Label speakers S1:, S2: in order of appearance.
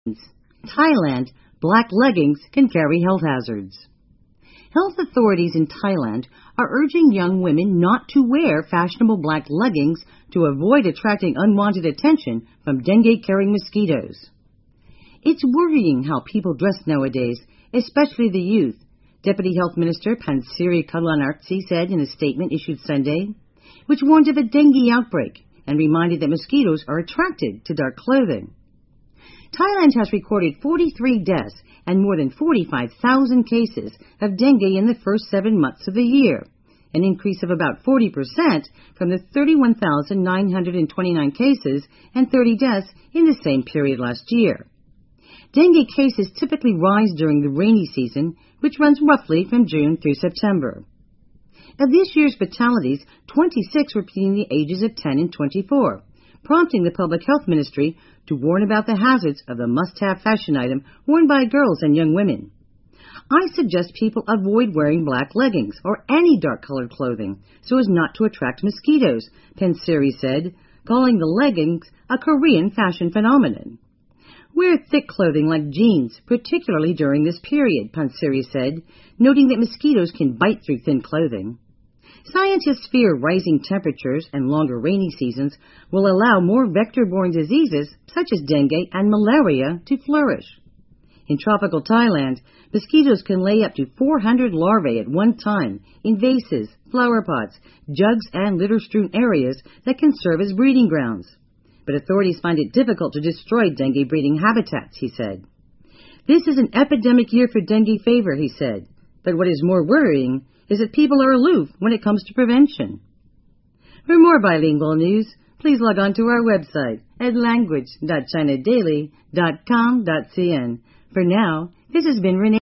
S1: Thailand, black leggings can carry health hazards. Health authorities in Thailand are urging young women not to wear fashionable black leggings to avoid attracting unwanted attention from dengue-carrying mosquitoes. It's worrying how people dress nowadays, especially the youth, Deputy Health Minister Pansiri Karulanartsi said in a statement issued Sunday, which warned of a dengue outbreak and reminded that mosquitoes are attracted to dark clothing. Thailand has recorded 43 deaths and more than 45,000 cases of dengue in the first 7 months of the year, an increase of about 40% from the 31,929 cases and 30 deaths in the same period last year. Dengue cases typically rise during the rainy season, which runs roughly from June through September. Of this year's fatalities, 26 were between the ages of 10 and 24, prompting the Public Health Ministry to warn about the hazards of the must-have fashion item worn by girls and young women. I suggest people avoid wearing black leggings or any dark-colored clothing so as not to attract mosquitoes, Pansiri said, calling the leggings a Korean fashion phenomenon. Wear thick clothing like jeans, particularly during this period, Pansiri said, noting that mosquitoes can bite through thin clothing. Scientists fear rising temperatures and longer rainy seasons will allow more vector-borne diseases such as dengue and malaria to flourish. In tropical Thailand, mosquitoes can lay up to 400 larvae at one time in vases, flower pots, jugs, and litter-strewn areas that can serve as breeding grounds. But authorities find it difficult to destroy dengue-breeding habitats, he said. This is an epidemic year for dengue fever, he said. But what is more worrying is that people are aloof when it comes to prevention. For more bilingual news, please log on to our website at language.chinadaily.com.cn. For now, this has been Renee.